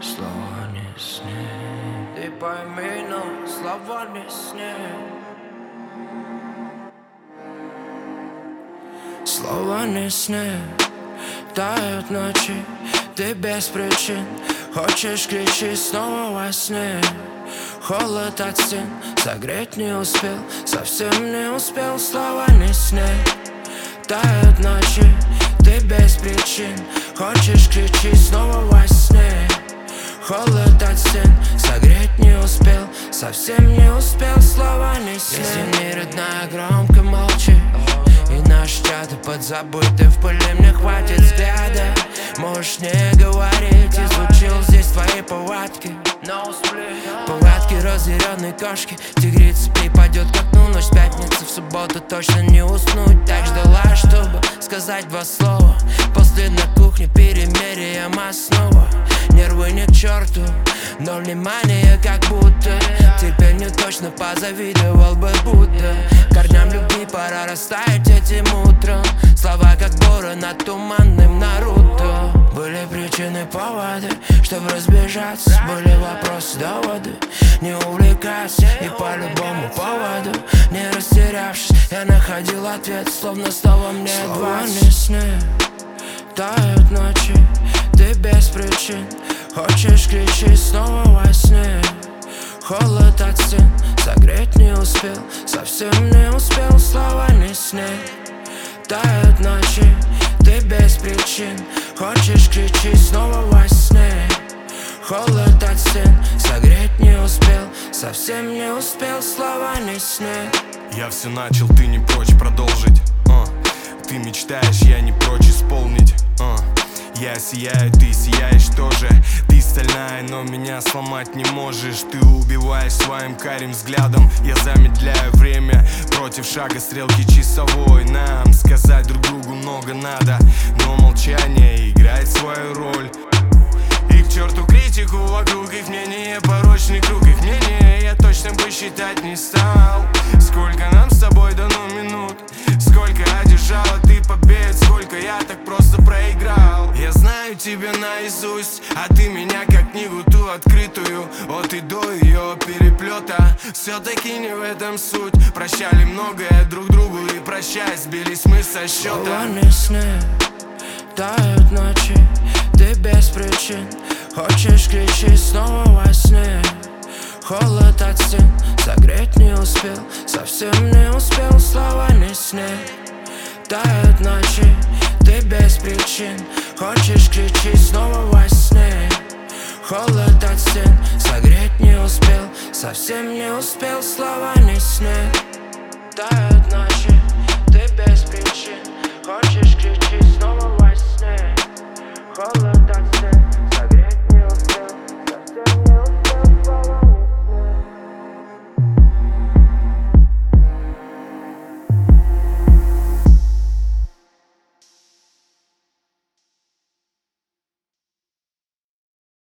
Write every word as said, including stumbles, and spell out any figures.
слова не сны. Ты пойми, но слова не сны. Слова не сны. Тают ночи, ты без причин хочешь кричи снова во сне. Холод от стен, согреть не успел, совсем не успел, слова не сны. Тают ночи, ты без причин хочешь кричи снова во сне. Холод от стен, согреть не успел, совсем не успел, слова не сны. Если не родная, громко молчи, и наши чаты подзабыты в пыли, мне хватит взгляда. Можешь не говорить, изучил здесь твои повадки. Повадки разъяренной кошки. Тигрица припадет к окну, ночь пятницы, в субботу точно не уснуть. Так ждала, чтобы сказать два слова. После на кухне перемирием основа. Нервы не к черту, но внимание как будто. Теперь не точно позавидовал бы Будда. Корням любви пора растаять этим утром. Слова как горы над туманным Наруто. Были причины, поводы, чтобы разбежаться. Были вопросы, доводы, не увлекаться. И по любому поводу, не растерявшись, я находил ответ, словно снова мне двадцать. Слова не сны, тают ночи, ты без причин хочешь кричи снова во сне. Холод от стен, согреть не успел, совсем не успел, слова не сны. Тают ночи, ты без причин хочешь кричи снова во сне. Холод от стен, согреть не успел, совсем не успел, слова не сны. Я все начал, ты не прочь продолжить, uh. Ты мечтаешь, я не прочь исполнить, uh. Я сияю, ты сияешь тоже. Ты стальная, но меня сломать не можешь. Ты убиваешь своим карим взглядом. Я замедляю время против шага стрелки часовой. Нам сказать друг другу много надо, но молчание играет свою роль. И к черту критику вокруг, их мнение порочный круг. Их мнение я точно бы считать не стал. Сколько нам с тобой дано минут, сколько одержала ты побед, сколько я так просто проиграл. Я знаю тебя наизусть, а ты меня как книгу ту открытую, от и до ее переплета. Все-таки не в этом суть. Прощали многое друг другу и прощаясь сбились мы со счета. Слова не сны, тают ночи, ты без причин хочешь кричи снова во сне. Холод от стен, согреть не успел, совсем не успел, слова не сны. Тают ночи, ты без причин хочешь кричи снова во сне. Холод от стен, согреть не успел, совсем не успел, слова не